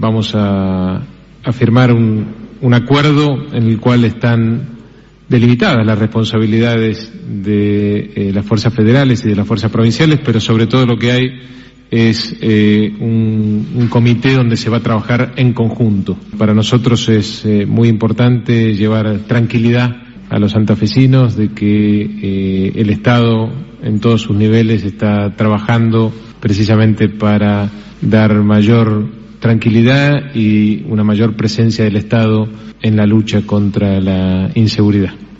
vamos a firmar un acuerdo en el cual están delimitadas las responsabilidades de las fuerzas federales y de las fuerzas provinciales, pero sobre todo lo que hay es un comité donde se va a trabajar en conjunto. Para nosotros es muy importante llevar tranquilidad a los santafesinos de que el Estado en todos sus niveles está trabajando precisamente para dar mayor tranquilidad y una mayor presencia del Estado en la lucha contra la inseguridad.